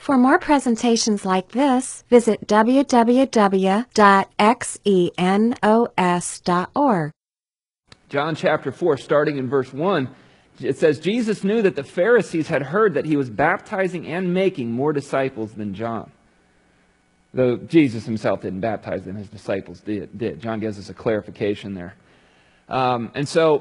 For more presentations like this, visit www.xenos.org. John chapter 4, starting in verse 1, it says, Jesus knew that the Pharisees had heard that he was baptizing and making more disciples than John. Though Jesus himself didn't baptize them, his disciples did. John gives us a clarification there. And so,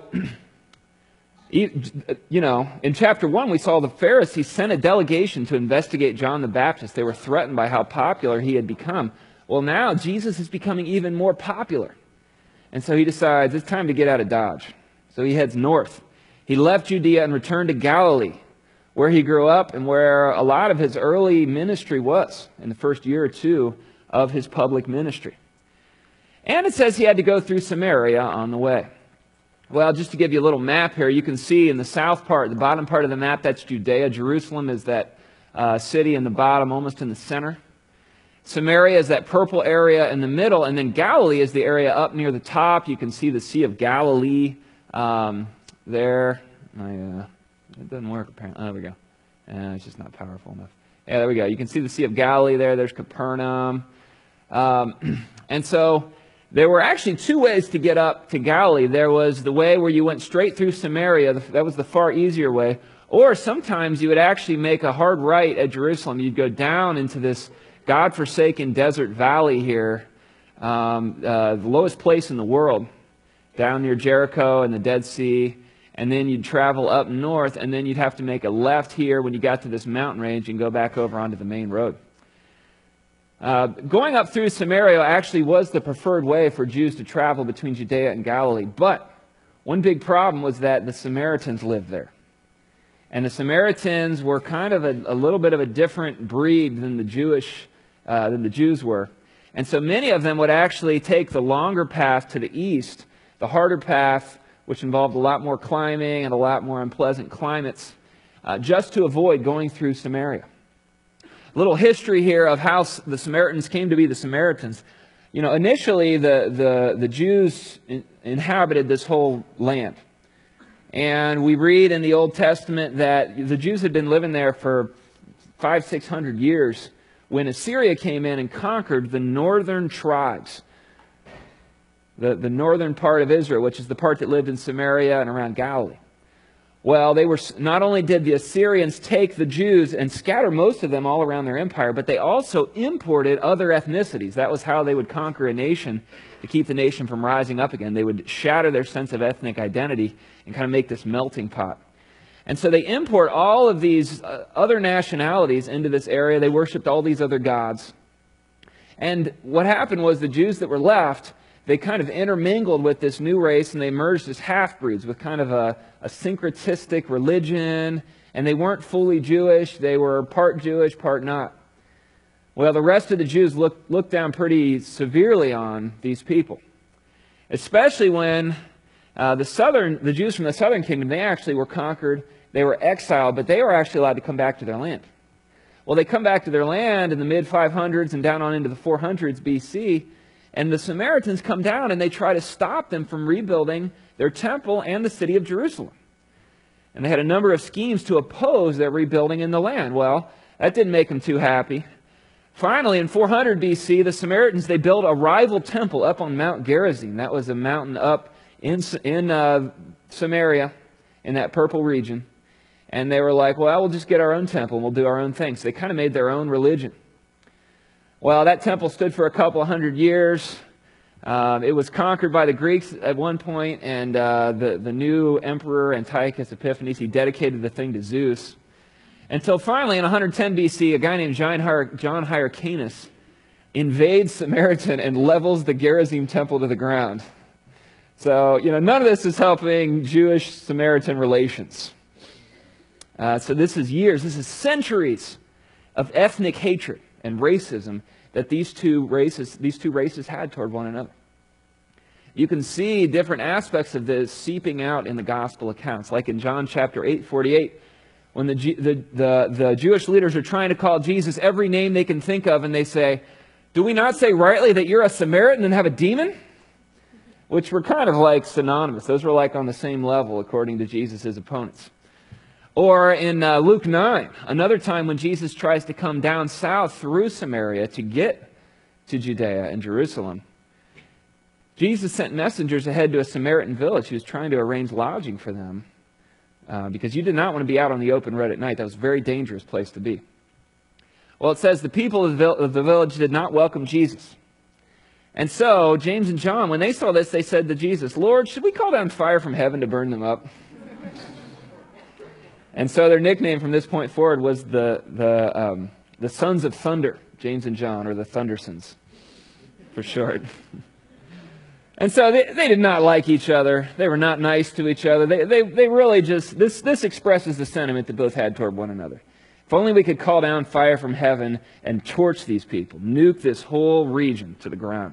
you know, in chapter 1, we saw the Pharisees sent a delegation to investigate John the Baptist. They were threatened by how popular he had become. Well, now Jesus is becoming even more popular. And so he decides it's time to get out of Dodge. So he heads north. He left Judea and returned to Galilee, where he grew up and where a lot of his early ministry was in the first year or two of his public ministry. And it says he had to go through Samaria on the way. Well, just to give you a little map here, you can see in the south part, the bottom part of the map, that's Judea. Jerusalem is that city in the bottom, almost in the center. Samaria is that purple area in the middle, and then Galilee is the area up near the top. You can see the Sea of Galilee there. It doesn't work apparently. Oh, there we go. It's just not powerful enough. Yeah, there we go. You can see the Sea of Galilee there. There's Capernaum. And so there were actually two ways to get up to Galilee. There was the way where you went straight through Samaria. That was the far easier way. Or sometimes you would actually make a hard right at Jerusalem. You'd go down into this God-forsaken desert valley here, the lowest place in the world, down near Jericho and the Dead Sea. And then you'd travel up north, and then you'd have to make a left here when you got to this mountain range and go back over onto the main road. Going up through Samaria actually was the preferred way for Jews to travel between Judea and Galilee. But one big problem was that the Samaritans lived there. And the Samaritans were kind of a little bit of a different breed than the Jews were. And so many of them would actually take the longer path to the east, the harder path, which involved a lot more climbing and a lot more unpleasant climates, just to avoid going through Samaria. A little history here of how the Samaritans came to be the Samaritans. You know, initially the Jews inhabited this whole land. And we read in the Old Testament that the Jews had been living there for 500-600 years when Assyria came in and conquered the northern tribes. The northern part of Israel, which is the part that lived in Samaria and around Galilee. Well, not only did the Assyrians take the Jews and scatter most of them all around their empire, but they also imported other ethnicities. That was how they would conquer a nation to keep the nation from rising up again. They would shatter their sense of ethnic identity and kind of make this melting pot. And so they import all of these other nationalities into this area. They worshipped all these other gods. And what happened was the Jews that were left, they kind of intermingled with this new race, and they merged as half-breeds with kind of a syncretistic religion, and they weren't fully Jewish. They were part Jewish, part not. Well, the rest of the Jews looked down pretty severely on these people, especially when the Jews from the southern kingdom, they actually were conquered. They were exiled, but they were actually allowed to come back to their land. Well, they come back to their land in the mid-500s and down on into the 400s BC, and the Samaritans come down and they try to stop them from rebuilding their temple and the city of Jerusalem. And they had a number of schemes to oppose their rebuilding in the land. Well, that didn't make them too happy. Finally, in 400 BC, the Samaritans, they built a rival temple up on Mount Gerizim. That was a mountain up in Samaria, in that purple region. And they were like, well, we'll just get our own temple and we'll do our own things. So they kind of made their own religion. Well, that temple stood for a couple of hundred years. It was conquered by the Greeks at one point, and the new emperor, Antiochus Epiphanes, he dedicated the thing to Zeus. Until finally, in 110 BC, a guy named John Hyrcanus invades Samaritan and levels the Gerizim temple to the ground. So, you know, none of this is helping Jewish-Samaritan relations. So this is centuries of ethnic hatred and racism that these two races had toward one another. You can see different aspects of this seeping out in the gospel accounts, like in John chapter 8:48, when the Jewish leaders are trying to call Jesus every name they can think of, and they say, "Do we not say rightly that you're a Samaritan and have a demon?" Which were kind of like synonymous. Those were like on the same level according to Jesus' opponents. Or in Luke 9, another time when Jesus tries to come down south through Samaria to get to Judea and Jerusalem, Jesus sent messengers ahead to a Samaritan village. He was trying to arrange lodging for them because you did not want to be out on the open road at night. That was a very dangerous place to be. Well, it says the people of the village did not welcome Jesus. And so James and John, when they saw this, they said to Jesus, "Lord, should we call down fire from heaven to burn them up?" And so their nickname from this point forward was the Sons of Thunder, James and John, or the Thundersons for short. And so they did not like each other. They were not nice to each other. They really just, this expresses the sentiment that both had toward one another. If only we could call down fire from heaven and torch these people, nuke this whole region to the ground.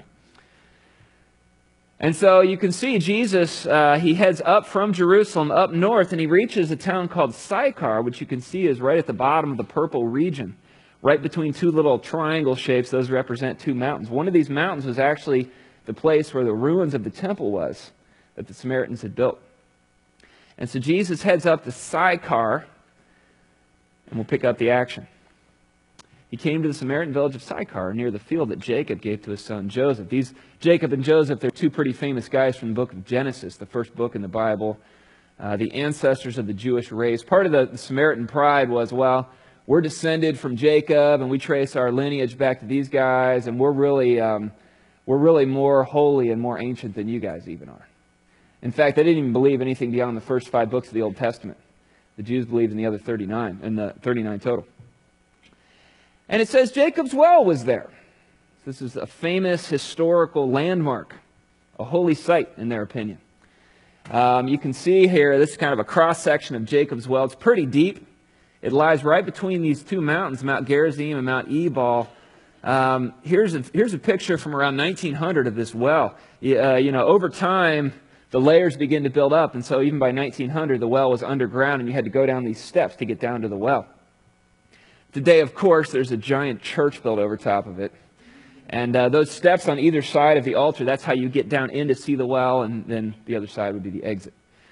And so you can see Jesus, he heads up from Jerusalem up north, and he reaches a town called Sychar, which you can see is right at the bottom of the purple region, right between two little triangle shapes. Those represent two mountains. One of these mountains was actually the place where the ruins of the temple was that the Samaritans had built. And so Jesus heads up to Sychar, and we'll pick up the action. He came to the Samaritan village of Sychar near the field that Jacob gave to his son Joseph. These Jacob and Joseph, they're two pretty famous guys from the book of Genesis, the first book in the Bible, the ancestors of the Jewish race. Part of the Samaritan pride was, well, we're descended from Jacob, and we trace our lineage back to these guys, and we're really more holy and more ancient than you guys even are. In fact, they didn't even believe anything beyond the first 5 books of the Old Testament. The Jews believed in the other 39, in the 39 total. And it says Jacob's well was there. This is a famous historical landmark, a holy site in their opinion. You can see here, this is kind of a cross-section of Jacob's well. It's pretty deep. It lies right between these two mountains, Mount Gerizim and Mount Ebal. Here's a picture from around 1900 of this well. Over time, the layers begin to build up, and so even by 1900, the well was underground, and you had to go down these steps to get down to the well. Today, of course, there's a giant church built over top of it. And those steps on either side of the altar, that's how you get down in to see the well, and then the other side would be the exit.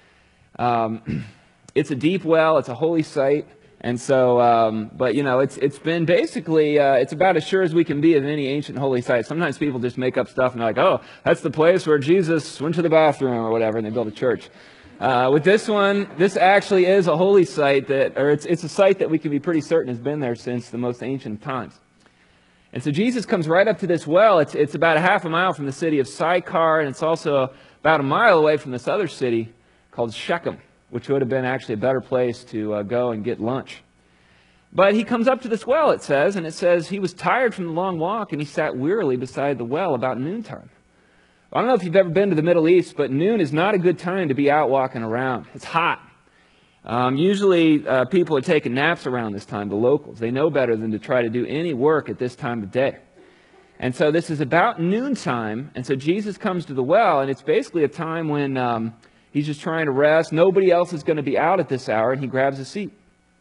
It's a deep well. It's a holy site. And so, it's been basically, it's about as sure as we can be of any ancient holy site. Sometimes people just make up stuff and they're like, oh, that's the place where Jesus went to the bathroom or whatever, and they build a church. With this one, this actually is a holy site it's a site that we can be pretty certain has been there since the most ancient times. And so Jesus comes right up to this well. It's about a half a mile from the city of Sychar, and it's also about a mile away from this other city called Shechem, which would have been actually a better place to go and get lunch. But he comes up to this well, it says, and it says he was tired from the long walk, and he sat wearily beside the well about noontime. I don't know if you've ever been to the Middle East, but noon is not a good time to be out walking around. It's hot. Usually people are taking naps around this time, the locals. They know better than to try to do any work at this time of day. And so this is about noontime, and so Jesus comes to the well, and it's basically a time when he's just trying to rest. Nobody else is going to be out at this hour, and he grabs a seat.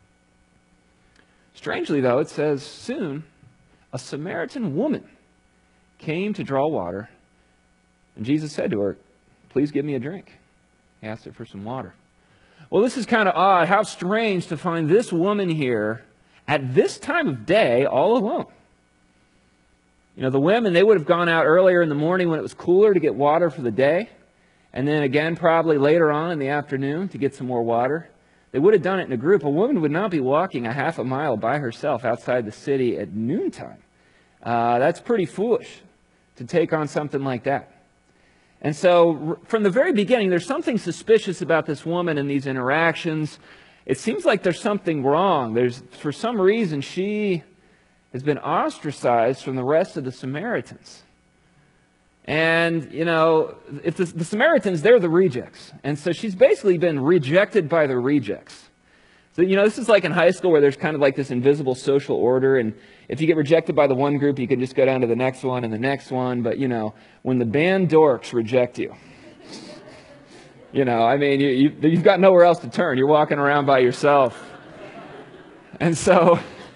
Strangely, though, it says, soon a Samaritan woman came to draw water, and Jesus said to her, please give me a drink. He asked her for some water. Well, this is kind of odd. How strange to find this woman here at this time of day all alone. The women, they would have gone out earlier in the morning when it was cooler to get water for the day, and then again probably later on in the afternoon to get some more water. They would have done it in a group. A woman would not be walking a half a mile by herself outside the city at noontime. That's pretty foolish to take on something like that. And so from the very beginning, there's something suspicious about this woman and these interactions. It seems like there's something wrong. For some reason, she has been ostracized from the rest of the Samaritans. And, if the Samaritans, they're the rejects. And so she's basically been rejected by the rejects. So, this is like in high school where there's kind of like this invisible social order, and if you get rejected by the one group, you can just go down to the next one and the next one. But, when the band dorks reject you, you've got nowhere else to turn. You're walking around by yourself. And so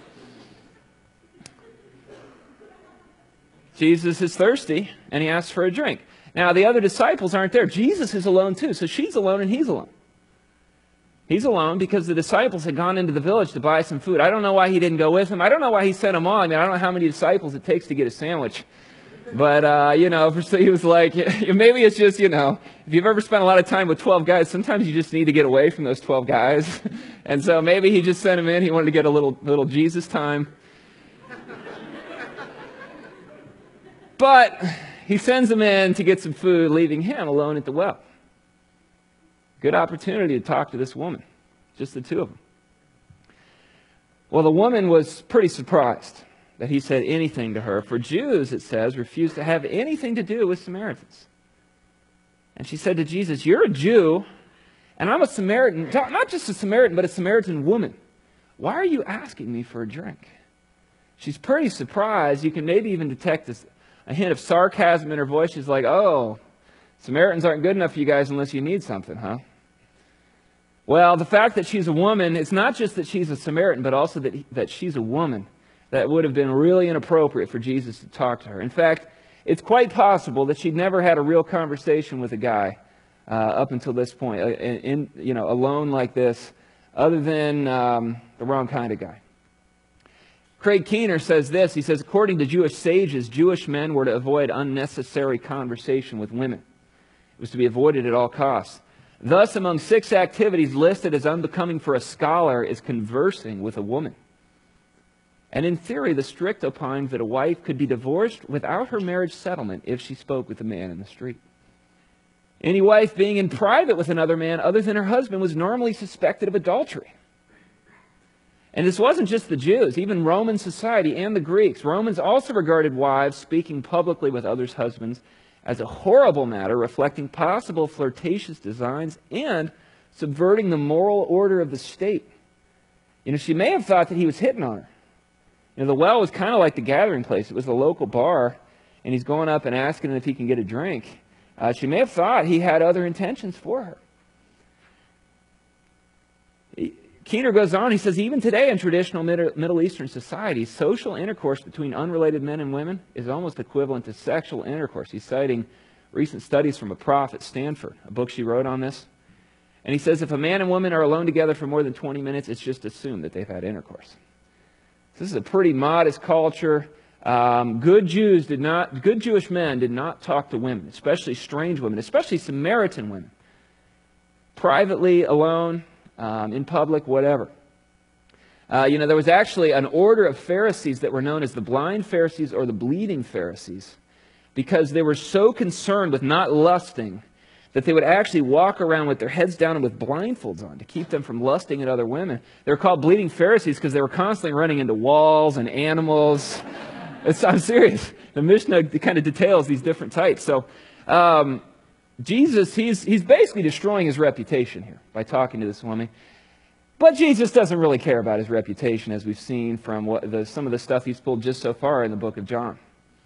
Jesus is thirsty, and he asks for a drink. Now, the other disciples aren't there. Jesus is alone too, so she's alone and he's alone. He's alone because the disciples had gone into the village to buy some food. I don't know why he didn't go with them. I don't know why he sent them all. I mean, I don't know how many disciples it takes to get a sandwich. But, so he was like, maybe it's just, if you've ever spent a lot of time with 12 guys, sometimes you just need to get away from those 12 guys. And so maybe he just sent them in. He wanted to get a little Jesus time. But he sends them in to get some food, leaving him alone at the well. Good opportunity to talk to this woman, just the two of them. Well, the woman was pretty surprised that he said anything to her. For Jews, it says, refused to have anything to do with Samaritans. And she said to Jesus, "You're a Jew, and I'm a Samaritan, not just a Samaritan, but a Samaritan woman. Why are you asking me for a drink?" She's pretty surprised. You can maybe even detect a hint of sarcasm in her voice. She's like, "Oh, Samaritans aren't good enough for you guys unless you need something, huh?" Well, the fact that she's a woman, it's not just that she's a Samaritan, but also that she's a woman. That would have been really inappropriate for Jesus to talk to her. In fact, it's quite possible that she'd never had a real conversation with a guy up until this point, alone like this, other than the wrong kind of guy. Craig Keener says this. He says, according to Jewish sages, Jewish men were to avoid unnecessary conversation with women. It was to be avoided at all costs. Thus, among 6 activities listed as unbecoming for a scholar is conversing with a woman. And in theory, the strict opined that a wife could be divorced without her marriage settlement if she spoke with a man in the street. Any wife being in private with another man other than her husband was normally suspected of adultery. And this wasn't just the Jews, even Roman society and the Greeks. Romans also regarded wives speaking publicly with others' husbands as a horrible matter, reflecting possible flirtatious designs and subverting the moral order of the state. She may have thought that he was hitting on her. The well was kind of like the gathering place. It was the local bar, and he's going up and asking if he can get a drink. She may have thought he had other intentions for her. Keener goes on, he says, even today in traditional Middle Eastern societies, social intercourse between unrelated men and women is almost equivalent to sexual intercourse. He's citing recent studies from a prof at Stanford, a book she wrote on this. And he says if a man and woman are alone together for more than 20 minutes, it's just assumed that they've had intercourse. This is a pretty modest culture. Good Jewish men did not talk to women, especially strange women, especially Samaritan women. Privately, alone, in public, whatever. There was actually an order of Pharisees that were known as the blind Pharisees or the bleeding Pharisees because they were so concerned with not lusting that they would actually walk around with their heads down and with blindfolds on to keep them from lusting at other women. They were called bleeding Pharisees because they were constantly running into walls and animals. I'm serious. The Mishnah kind of details these different types. So Jesus, he's basically destroying his reputation here by talking to this woman. But Jesus doesn't really care about his reputation, as we've seen from some of the stuff he's pulled just so far in the book of John.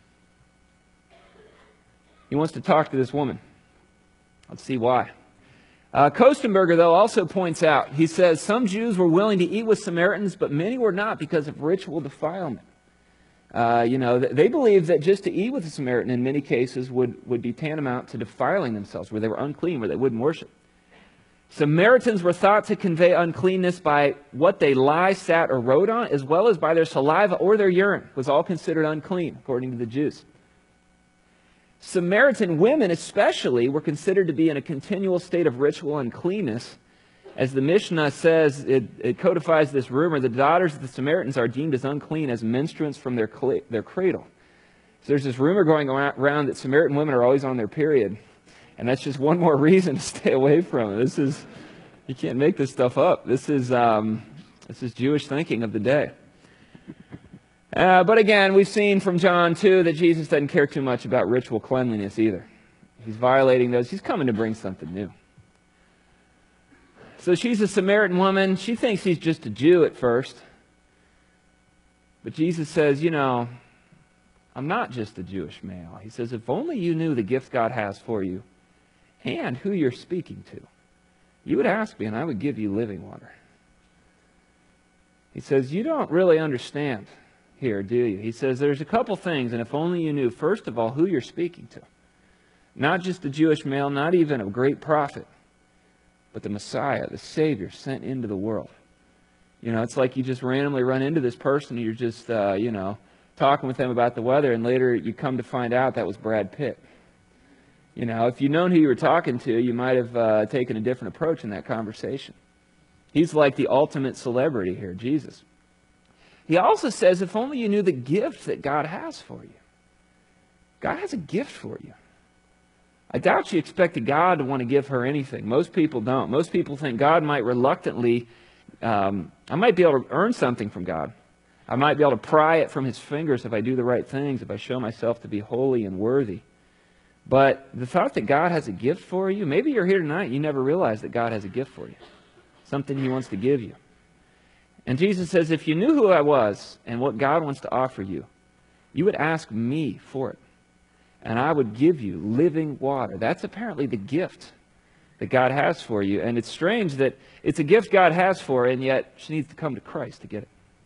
He wants to talk to this woman. Let's see why. Kostenberger, though, also points out, he says, some Jews were willing to eat with Samaritans, but many were not because of ritual defilement. They believed that just to eat with a Samaritan in many cases would be tantamount to defiling themselves, where they were unclean, where they wouldn't worship. Samaritans were thought to convey uncleanness by what they lie, sat, or wrote on, as well as by their saliva or their urine. It was all considered unclean, according to the Jews. Samaritan women especially were considered to be in a continual state of ritual uncleanness. As the Mishnah says, it codifies this rumor, the daughters of the Samaritans are deemed as unclean as menstruants from their cradle. So there's this rumor going around that Samaritan women are always on their period. And that's just one more reason to stay away from it. You can't make this stuff up. This is Jewish thinking of the day. But again, we've seen from John 2 that Jesus doesn't care too much about ritual cleanliness either. He's violating those. He's coming to bring something new. So she's a Samaritan woman. She thinks he's just a Jew at first. But Jesus says, I'm not just a Jewish male. He says, if only you knew the gift God has for you and who you're speaking to, you would ask me and I would give you living water. He says, you don't really understand here, do you? He says, there's a couple things, and if only you knew, first of all, who you're speaking to. Not just a Jewish male, not even a great prophet, but the Messiah, the Savior, sent into the world. You know, it's like you just randomly run into this person and you're just, talking with them about the weather, and later you come to find out that was Brad Pitt. You know, if you'd known who you were talking to, you might have taken a different approach in that conversation. He's like the ultimate celebrity here, Jesus. He also says, if only you knew the gift that God has for you. God has a gift for you. I doubt you expected God to want to give her anything. Most people don't. Most people think God might reluctantly, I might be able to earn something from God. I might be able to pry it from His fingers if I do the right things, if I show myself to be holy and worthy. But the thought that God has a gift for you, maybe you're here tonight and you never realized that God has a gift for you. Something He wants to give you. And Jesus says, if you knew who I was and what God wants to offer you, you would ask me for it. And I would give you living water. That's apparently the gift that God has for you. And it's strange that it's a gift God has for her, and yet she needs to come to Christ to get it.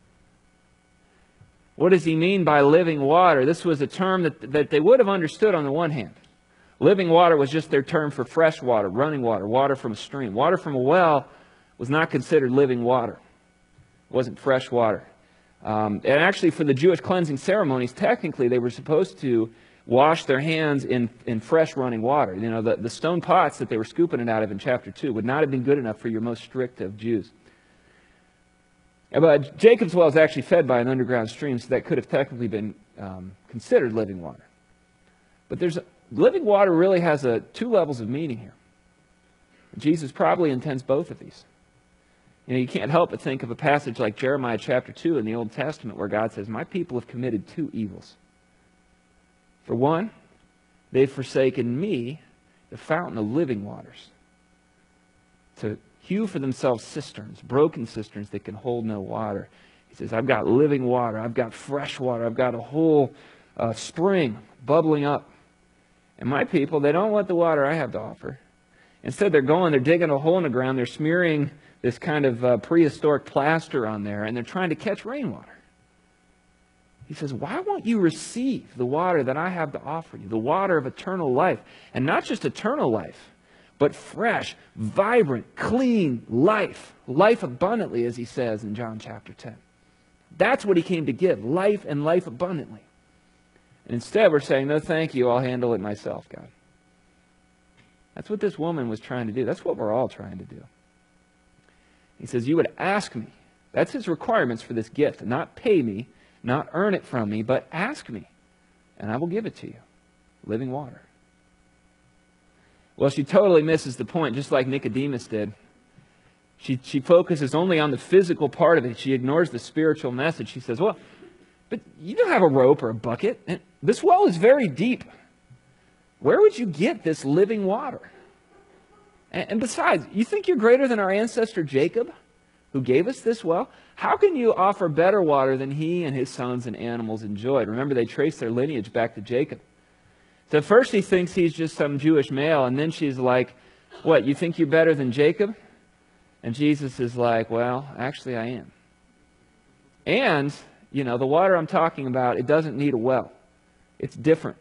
What does He mean by living water? This was a term that they would have understood on the one hand. Living water was just their term for fresh water, running water, water from a stream. Water from a well was not considered living water. It wasn't fresh water. And actually for the Jewish cleansing ceremonies, technically they were supposed to wash their hands in fresh running water. You know, the stone pots that they were scooping it out of in chapter 2 would not have been good enough for your most strict of Jews. But Jacob's well is actually fed by an underground stream, so that could have technically been considered living water. But living water really has two levels of meaning here. Jesus probably intends both of these. You know, you can't help but think of a passage like Jeremiah chapter 2 in the Old Testament where God says, my people have committed two evils. For one, they've forsaken me, the fountain of living waters, to hew for themselves cisterns, broken cisterns that can hold no water. He says, I've got living water, I've got fresh water, I've got a whole spring bubbling up. And my people, they don't want the water I have to offer. Instead, they're digging a hole in the ground, they're smearing this kind of prehistoric plaster on there, and they're trying to catch rainwater. He says, why won't you receive the water that I have to offer you, the water of eternal life? And not just eternal life, but fresh, vibrant, clean life. Life abundantly, as He says in John chapter 10. That's what He came to give, life and life abundantly. And instead we're saying, no thank you, I'll handle it myself, God. That's what this woman was trying to do. That's what we're all trying to do. He says, you would ask me. That's His requirements for this gift. Not pay me, not earn it from me, but ask me, and I will give it to you. Living water. Well, she totally misses the point, just like Nicodemus did. She focuses only on the physical part of it. She ignores the spiritual message. She says, well, but you don't have a rope or a bucket. And this well is very deep. Where would you get this living water? And besides, you think you're greater than our ancestor Jacob, who gave us this well? How can you offer better water than he and his sons and animals enjoyed? Remember, they trace their lineage back to Jacob. So at first he thinks he's just some Jewish male, and then she's like, what, you think you're better than Jacob? And Jesus is like, well, actually I am. And, you know, the water I'm talking about, it doesn't need a well. It's different.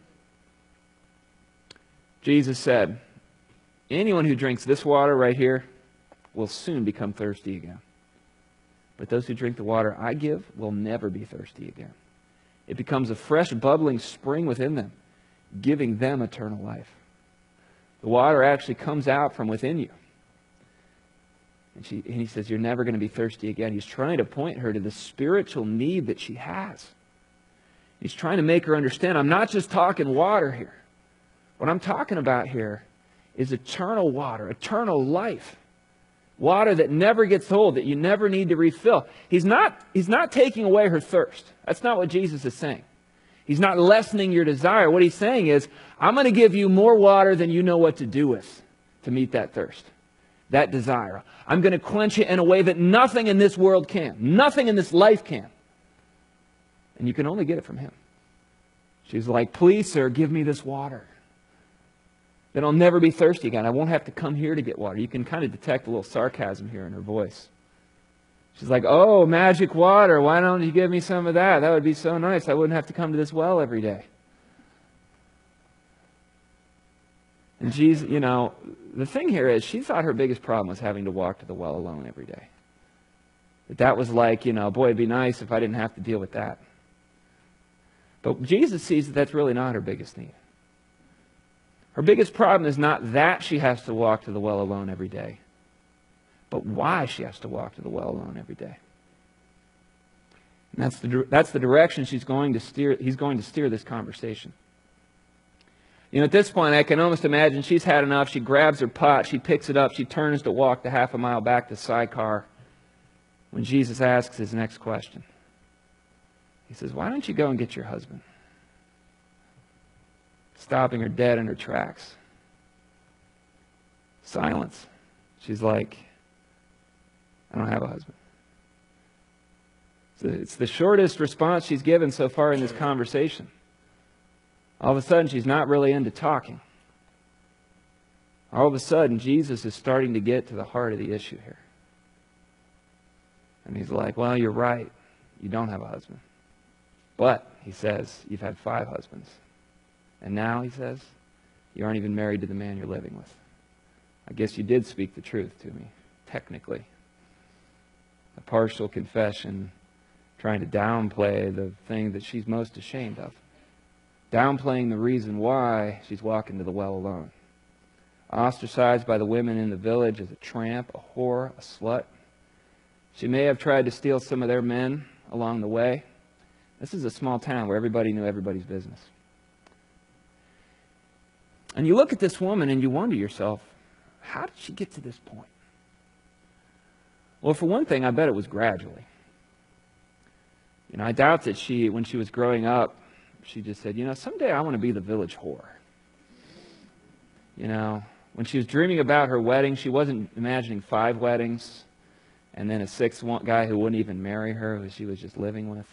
Jesus said, anyone who drinks this water right here will soon become thirsty again. But those who drink the water I give will never be thirsty again. It becomes a fresh, bubbling spring within them, giving them eternal life. The water actually comes out from within you. And he says, you're never going to be thirsty again. He's trying to point her to the spiritual need that she has. He's trying to make her understand, I'm not just talking water here. What I'm talking about here is eternal water, eternal life. Water that never gets old, that you never need to refill. He's not taking away her thirst. That's not what Jesus is saying. He's not lessening your desire. What He's saying is, I'm going to give you more water than you know what to do with to meet that thirst, that desire. I'm going to quench it in a way that nothing in this world can. Nothing in this life can. And you can only get it from Him. She's like, please, sir, give me this water. Then I'll never be thirsty again. I won't have to come here to get water. You can kind of detect a little sarcasm here in her voice. She's like, oh, magic water. Why don't you give me some of that? That would be so nice. I wouldn't have to come to this well every day. And Jesus, the thing here is she thought her biggest problem was having to walk to the well alone every day. That was like, boy, it'd be nice if I didn't have to deal with that. But Jesus sees that that's really not her biggest need. Her biggest problem is not that she has to walk to the well alone every day, but why she has to walk to the well alone every day. And that's the direction he's going to steer this conversation. At this point, I can almost imagine she's had enough. She grabs her pot, she picks it up, she turns to walk the half a mile back to Sychar when Jesus asks his next question. He says, "Why don't you go and get your husband?" Stopping her dead in her tracks. Silence. She's like, "I don't have a husband." It's the shortest response she's given so far in this conversation. All of a sudden, she's not really into talking. All of a sudden, Jesus is starting to get to the heart of the issue here. And he's like, "Well, you're right. You don't have a husband. But," he says, "you've had 5 husbands. And now," he says, "you aren't even married to the man you're living with. I guess you did speak the truth to me, technically." A partial confession, trying to downplay the thing that she's most ashamed of. Downplaying the reason why she's walking to the well alone. Ostracized by the women in the village as a tramp, a whore, a slut. She may have tried to steal some of their men along the way. This is a small town where everybody knew everybody's business. And you look at this woman and you wonder yourself, how did she get to this point? Well, for one thing, I bet it was gradually. I doubt that when she was growing up, she just said, someday I want to be the village whore. When she was dreaming about her wedding, she wasn't imagining 5 weddings and then a 6th guy who wouldn't even marry her, who she was just living with.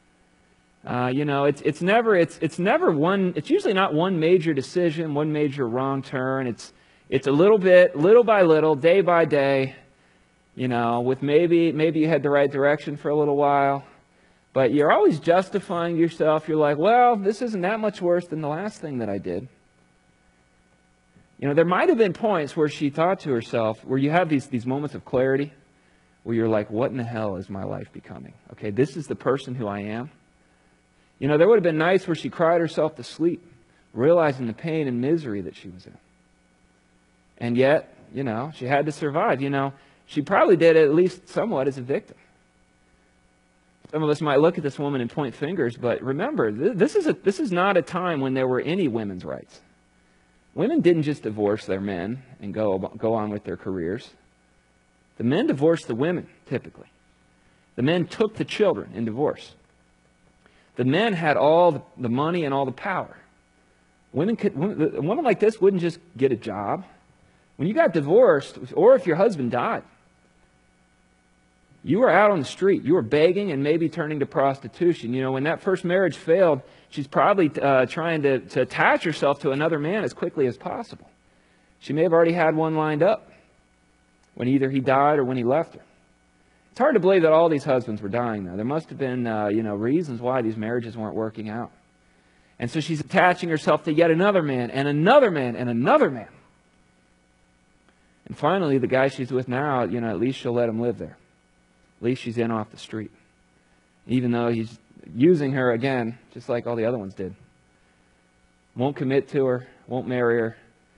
It's usually not one major decision, one major wrong turn. It's a little by little, day by day, with maybe you had the right direction for a little while, but you're always justifying yourself. You're like, well, this isn't that much worse than the last thing that I did. There might have been points where she thought to herself, where you have these moments of clarity, where you're like, what in the hell is my life becoming? Okay, this is the person who I am. There would have been nights where she cried herself to sleep, realizing the pain and misery that she was in. And yet, she had to survive. She probably did it at least somewhat as a victim. Some of us might look at this woman and point fingers, but remember, this is not a time when there were any women's rights. Women didn't just divorce their men and go on with their careers. The men divorced the women, typically. The men took the children in divorce. The men had all the money and all the power. A woman like this wouldn't just get a job. When you got divorced, or if your husband died, you were out on the street. You were begging and maybe turning to prostitution. When that first marriage failed, she's probably trying to attach herself to another man as quickly as possible. She may have already had one lined up when either he died or when he left her. It's hard to believe that all these husbands were dying, though. There must have been, reasons why these marriages weren't working out. And so she's attaching herself to yet another man, and another man, and another man. And finally, the guy she's with now, at least she'll let him live there. At least she's in off the street. Even though he's using her again, just like all the other ones did. Won't commit to her, won't marry her.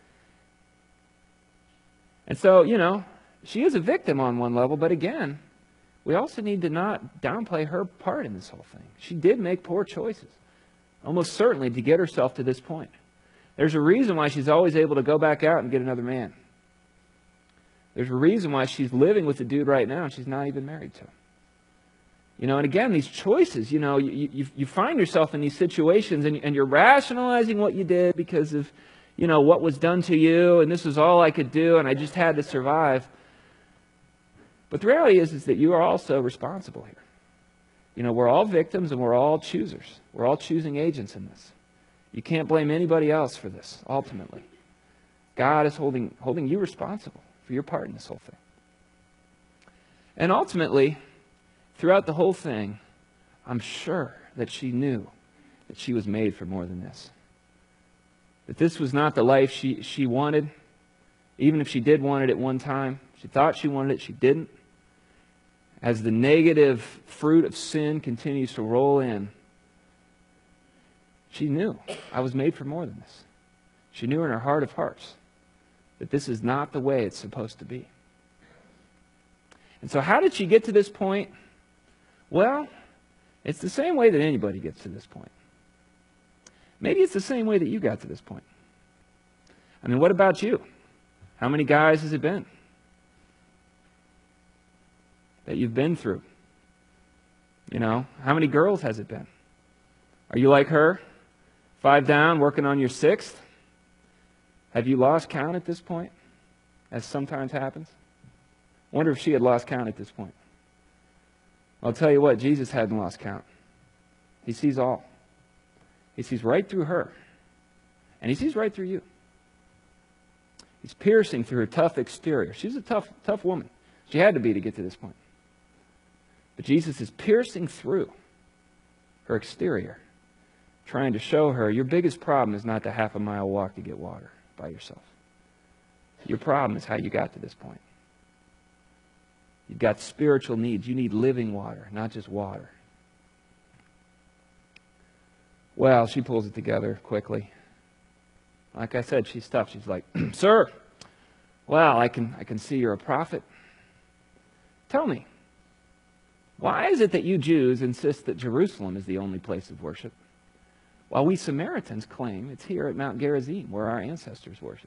And so, she is a victim on one level, but again, we also need to not downplay her part in this whole thing. She did make poor choices, almost certainly, to get herself to this point. There's a reason why she's always able to go back out and get another man. There's a reason why she's living with a dude right now and she's not even married to him. And again, these choices, you find yourself in these situations and you're rationalizing what you did because of, what was done to you, and this is all I could do and I just had to survive. But the reality is that you are also responsible here. We're all victims and we're all choosers. We're all choosing agents in this. You can't blame anybody else for this, ultimately. God is holding you responsible for your part in this whole thing. And ultimately, throughout the whole thing, I'm sure that she knew that she was made for more than this. that this was not the life she wanted, even if she did want it at one time. She thought she wanted it, she didn't. As the negative fruit of sin continues to roll in, she knew, I was made for more than this. She knew in her heart of hearts that this is not the way it's supposed to be. And so how did she get to this point? Well, it's the same way that anybody gets to this point. Maybe it's the same way that you got to this point. I mean, what about you? How many guys has it been that you've been through? You know, how many girls has it been? Are you like her? 5 down, working on your 6th? Have you lost count at this point? As sometimes happens. I wonder if she had lost count at this point. I'll tell you what, Jesus hadn't lost count. He sees all. He sees right through her. And He sees right through you. He's piercing through her tough exterior. She's a tough woman. She had to be to get to this point. But Jesus is piercing through her exterior, trying to show her your biggest problem is not the half-a-mile walk to get water by yourself. Your problem is how you got to this point. You've got spiritual needs. You need living water, not just water. Well, she pulls it together quickly. Like I said, she's tough. She's like, Sir, well, I can see you're a prophet. Tell me, why is it that you Jews insist that Jerusalem is the only place of worship, while we Samaritans claim it's here at Mount Gerizim, where our ancestors worshipped?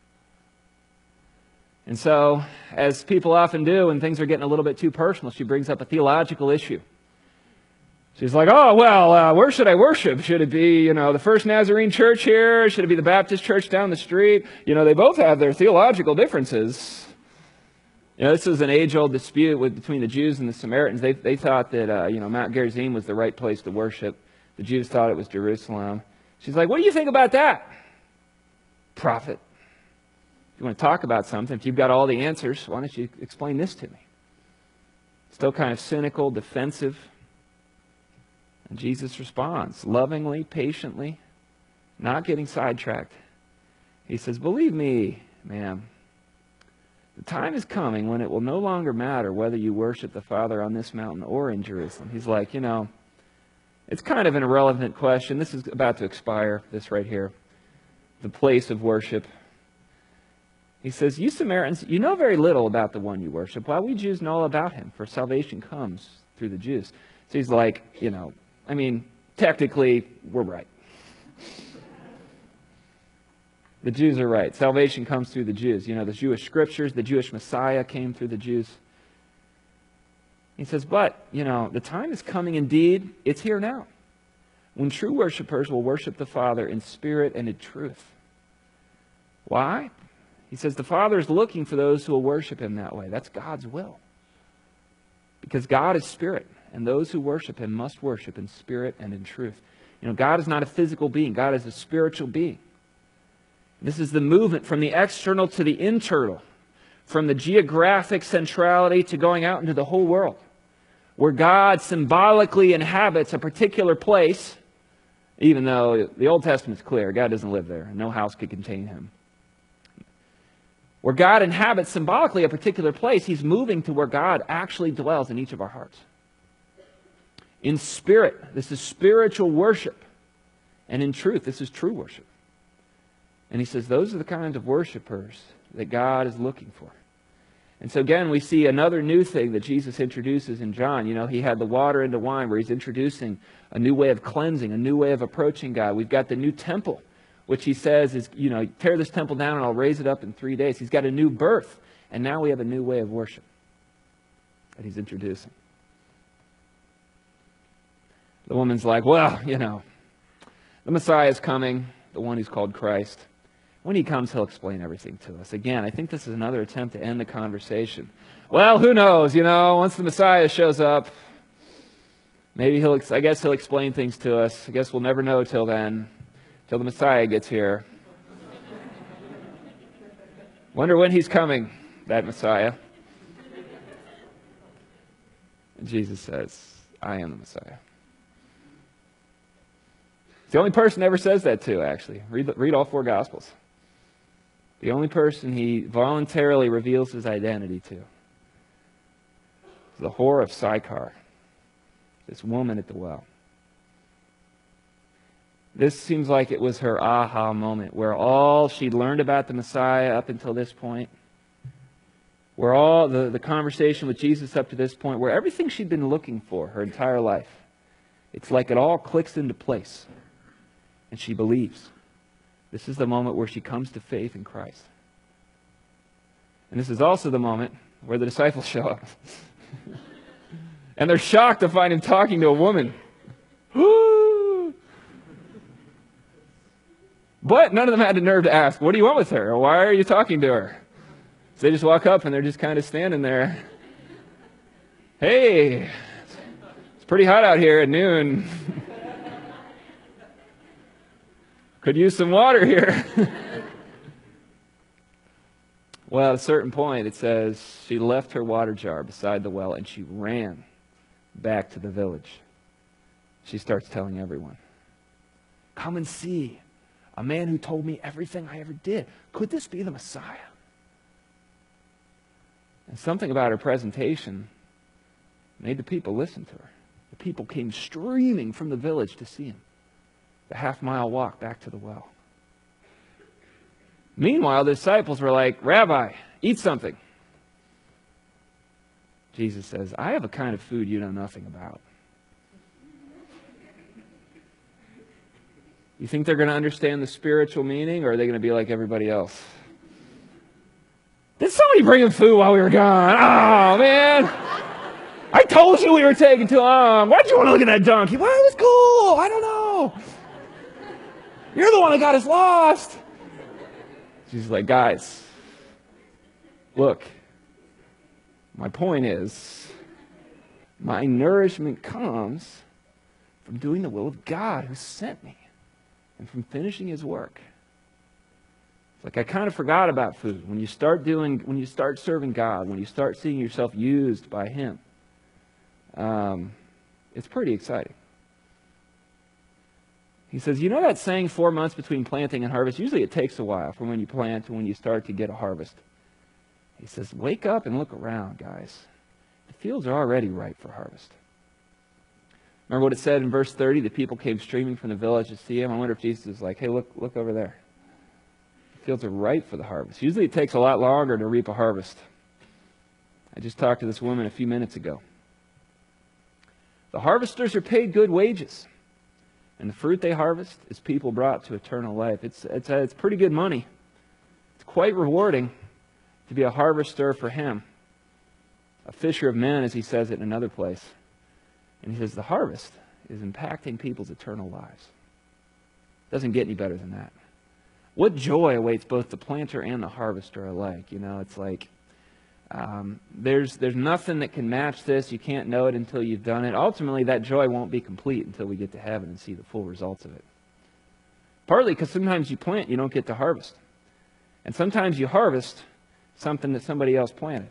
And so, as people often do when things are getting a little bit too personal, she brings up a theological issue. She's like, oh, well, where should I worship? Should it be, the First Nazarene Church here? Should it be the Baptist Church down the street? They both have their theological differences. This is an age-old dispute between the Jews and the Samaritans. They thought that, Mount Gerizim was the right place to worship. The Jews thought it was Jerusalem. She's like, what do you think about that, prophet? If you want to talk about something, if you've got all the answers, why don't you explain this to me? Still kind of cynical, defensive. And Jesus responds lovingly, patiently, not getting sidetracked. He says, believe me, ma'am, the time is coming when it will no longer matter whether you worship the Father on this mountain or in Jerusalem. He's like, it's kind of an irrelevant question. This is about to expire, this right here. The place of worship. He says, you Samaritans, you know very little about the one you worship, while we Jews know all about him, for salvation comes through the Jews. So he's like, technically, we're right. The Jews are right. Salvation comes through the Jews. The Jewish scriptures, the Jewish Messiah came through the Jews. He says, but, the time is coming indeed. It's here now, when true worshipers will worship the Father in spirit and in truth. Why? He says the Father is looking for those who will worship Him that way. That's God's will. Because God is spirit, and those who worship Him must worship in spirit and in truth. God is not a physical being. God is a spiritual being. This is the movement from the external to the internal, from the geographic centrality to going out into the whole world, where God symbolically inhabits a particular place, even though the Old Testament's clear. God doesn't live there. No house could contain Him. Where God inhabits symbolically a particular place, He's moving to where God actually dwells in each of our hearts. In spirit, this is spiritual worship. And in truth, this is true worship. And He says those are the kinds of worshipers that God is looking for. And so again, we see another new thing that Jesus introduces in John. He had the water into wine, where He's introducing a new way of cleansing, a new way of approaching God. We've got the new temple, which He says is, tear this temple down and I'll raise it up in 3 days. He's got a new birth. And now we have a new way of worship that He's introducing. The woman's like, well, the Messiah is coming, the one who's called Christ. When He comes, He'll explain everything to us. Again, I think this is another attempt to end the conversation. Well, who knows, once the Messiah shows up, maybe He'll explain things to us. I guess we'll never know till then. Till the Messiah gets here. Wonder when He's coming, that Messiah. And Jesus says, I am the Messiah. It's the only person ever says that to, actually. Read all 4 Gospels. The only person he voluntarily reveals his identity to is the whore of Sychar, this woman at the well. This seems like it was her aha moment, where all she'd learned about the Messiah up until this point, where all the conversation with Jesus up to this point, where everything she'd been looking for her entire life, it's like it all clicks into place. And she believes. This is the moment where she comes to faith in Christ. And this is also the moment where the disciples show up. And they're shocked to find him talking to a woman. But none of them had the nerve to ask, what do you want with her? Or why are you talking to her? So they just walk up and they're just kind of standing there. Hey, it's pretty hot out here at noon. Could use some water here. Well, at a certain point, it says she left her water jar beside the well and she ran back to the village. She starts telling everyone, come and see a man who told me everything I ever did. Could this be the Messiah? And something about her presentation made the people listen to her. The people came streaming from the village to see him. The half-mile walk back to the well. Meanwhile, the disciples were like, Rabbi, eat something. Jesus says, I have a kind of food you know nothing about. You think they're going to understand the spiritual meaning, or are they going to be like everybody else? Did somebody bring him food while we were gone? Oh, man. I told you we were taking too long. Why'd you want to look at that donkey? Well, it was cool. I don't know. You're the one that got us lost. Jesus is like, guys, look, my point is, my nourishment comes from doing the will of God who sent me and from finishing his work. It's like I kind of forgot about food. When you start serving God, when you start seeing yourself used by him, it's pretty exciting. He says, you know that saying 4 months between planting and harvest? Usually it takes a while from when you plant to when you start to get a harvest. He says, wake up and look around, guys. The fields are already ripe for harvest. Remember what it said in verse 30? The people came streaming from the village to see him. I wonder if Jesus is like, hey, look over there. The fields are ripe for the harvest. Usually it takes a lot longer to reap a harvest. I just talked to this woman a few minutes ago. The harvesters are paid good wages. And the fruit they harvest is people brought to eternal life. It's pretty good money. It's quite rewarding to be a harvester for him. A fisher of men, as he says it in another place. And he says the harvest is impacting people's eternal lives. Doesn't get any better than that. What joy awaits both the planter and the harvester alike. You know, it's like there's nothing that can match this. You can't know it until you've done it. Ultimately, that joy won't be complete until we get to heaven and see the full results of it. Partly because sometimes you plant, you don't get to harvest. And sometimes you harvest something that somebody else planted.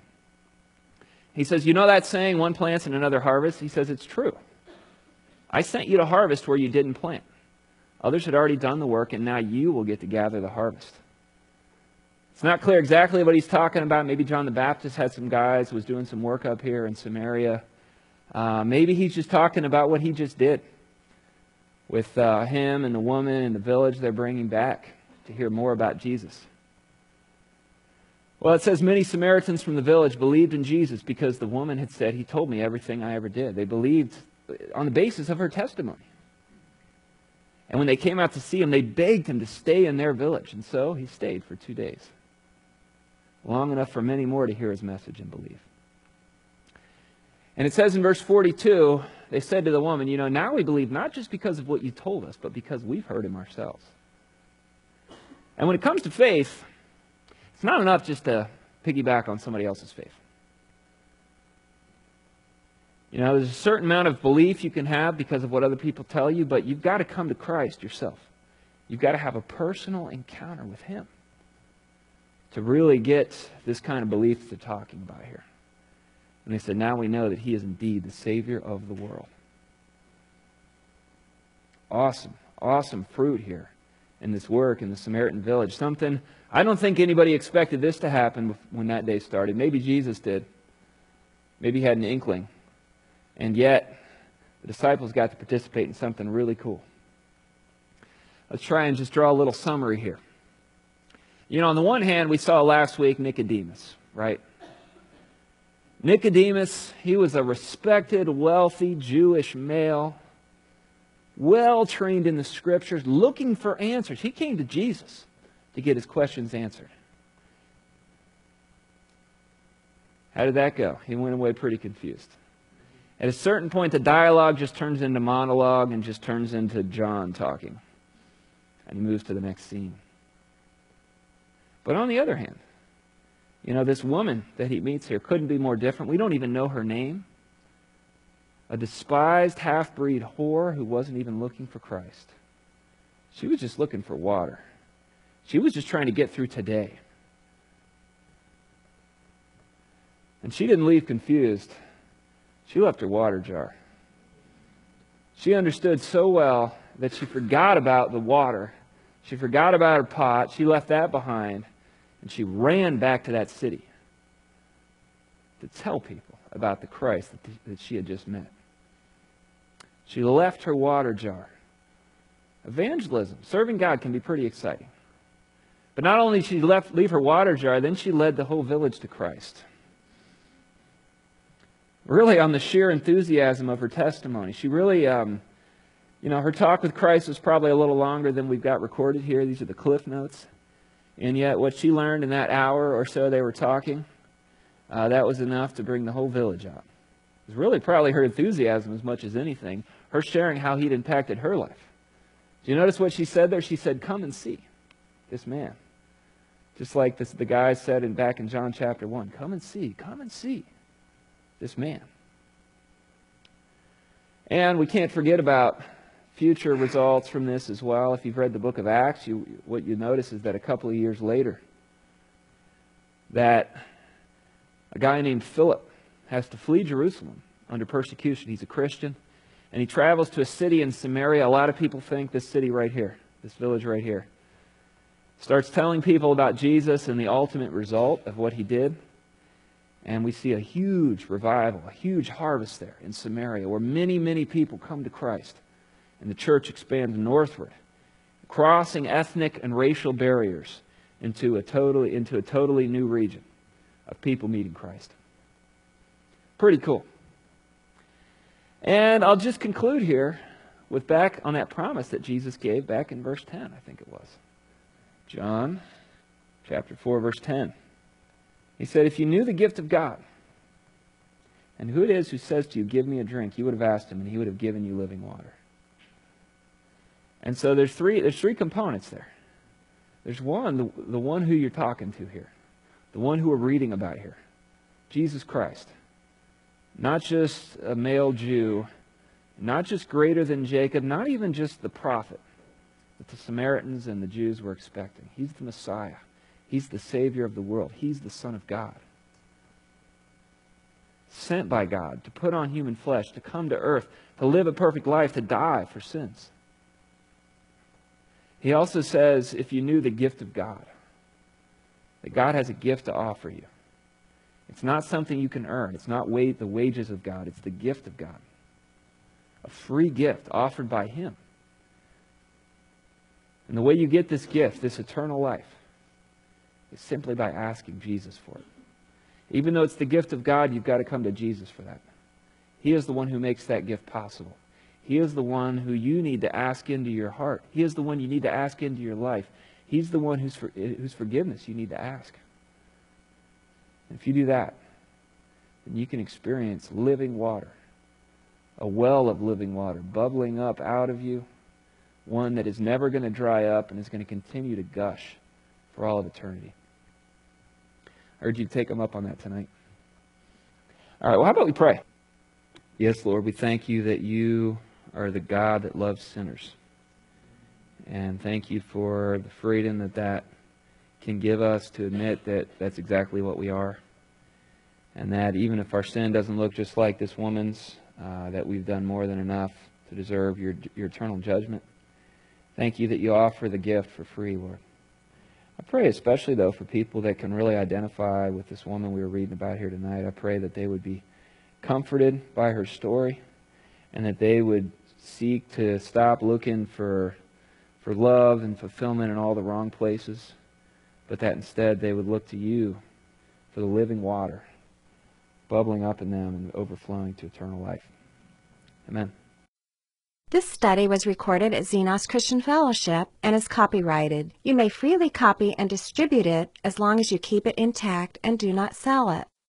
He says, you know that saying, one plants and another harvests? He says, it's true. I sent you to harvest where you didn't plant. Others had already done the work, and now you will get to gather the harvest. It's not clear exactly what he's talking about. Maybe John the Baptist had some guys who was doing some work up here in Samaria. Maybe he's just talking about what he just did with him and the woman and the village they're bringing back to hear more about Jesus. Well, it says many Samaritans from the village believed in Jesus because the woman had said, he told me everything I ever did. They believed on the basis of her testimony. And when they came out to see him, they begged him to stay in their village. And so he stayed for 2 days. Long enough for many more to hear his message and believe. And it says in verse 42, they said to the woman, you know, now we believe not just because of what you told us, but because we've heard him ourselves. And when it comes to faith, it's not enough just to piggyback on somebody else's faith. You know, there's a certain amount of belief you can have because of what other people tell you, but you've got to come to Christ yourself. You've got to have a personal encounter with him to really get this kind of belief that they're talking about here. And they said, now we know that he is indeed the Savior of the world. Awesome. awesome fruit here in this work in the Samaritan village. Something, I don't think anybody expected this to happen when that day started. Maybe Jesus did. Maybe he had an inkling. And yet, the disciples got to participate in something really cool. Let's try and just draw a little summary here. You know, on the one hand, we saw last week Nicodemus, right? Nicodemus, he was a respected, wealthy Jewish male, well trained in the Scriptures, looking for answers. He came to Jesus to get his questions answered. How did that go? He went away pretty confused. At a certain point, the dialogue just turns into monologue and just turns into John talking. And he moves to the next scene. But on the other hand, you know, this woman that he meets here couldn't be more different. We don't even know her name. A despised half-breed whore who wasn't even looking for Christ. She was just looking for water. She was just trying to get through today. And she didn't leave confused. She left her water jar. She understood so well that she forgot about the water. She forgot about her pot. She left that behind. And she ran back to that city to tell people about the Christ that she had just met. She left her water jar. Evangelism, serving God, can be pretty exciting. But not only did she leave her water jar, then she led the whole village to Christ. Really, on the sheer enthusiasm of her testimony. She really, her talk with Christ was probably a little longer than we've got recorded here. These are the cliff notes. And yet what she learned in that hour or so they were talking, that was enough to bring the whole village out. It was really probably her enthusiasm as much as anything, her sharing how he'd impacted her life. Do you notice what she said there? She said, "Come and see this man." Just like the guy said back in John chapter 1, come and see this man. And we can't forget about future results from this as well. If you've read the book of Acts, what you notice is that a couple of years later, that a guy named Philip has to flee Jerusalem under persecution. He's a Christian, and he travels to a city in Samaria. A lot of people think this city right here, this village right here, starts telling people about Jesus and the ultimate result of what he did. And we see a huge revival, a huge harvest there in Samaria, where many, many people come to Christ. And the church expands northward, crossing ethnic and racial barriers into a totally new region of people meeting Christ. Pretty cool. And I'll just conclude here with back on that promise that Jesus gave back in verse 10, I think it was. John chapter 4, verse 10. He said, "If you knew the gift of God, and who it is who says to you, 'Give me a drink,' you would have asked him, and he would have given you living water." And so there's three components there. There's one, the one who you're talking to here, the one who we're reading about here, Jesus Christ. Not just a male Jew, not just greater than Jacob, not even just the prophet that the Samaritans and the Jews were expecting. He's the Messiah. He's the Savior of the world. He's the Son of God. Sent by God to put on human flesh, to come to earth, to live a perfect life, to die for sins. He also says, if you knew the gift of God, that God has a gift to offer you. It's not something you can earn. It's not the wages of God. It's the gift of God. A free gift offered by Him. And the way you get this gift, this eternal life, is simply by asking Jesus for it. Even though it's the gift of God, you've got to come to Jesus for that. He is the one who makes that gift possible. He is the one who you need to ask into your heart. He is the one you need to ask into your life. He's the one whose forgiveness you need to ask. And if you do that, then you can experience living water, a well of living water bubbling up out of you, one that is never going to dry up and is going to continue to gush for all of eternity. I urge you to take them up on that tonight. All right, well, how about we pray? Yes, Lord, we thank you that you are the God that loves sinners. And thank you for the freedom that can give us to admit that that's exactly what we are. And that even if our sin doesn't look just like this woman's, that we've done more than enough to deserve your eternal judgment. Thank you that you offer the gift for free, Lord. I pray especially, though, for people that can really identify with this woman we were reading about here tonight. I pray that they would be comforted by her story and that they would seek to stop looking for love and fulfillment in all the wrong places, but that instead they would look to you for the living water bubbling up in them and overflowing to eternal life. Amen. This study was recorded at Xenos Christian Fellowship and is copyrighted. You may freely copy and distribute it as long as you keep it intact and do not sell it.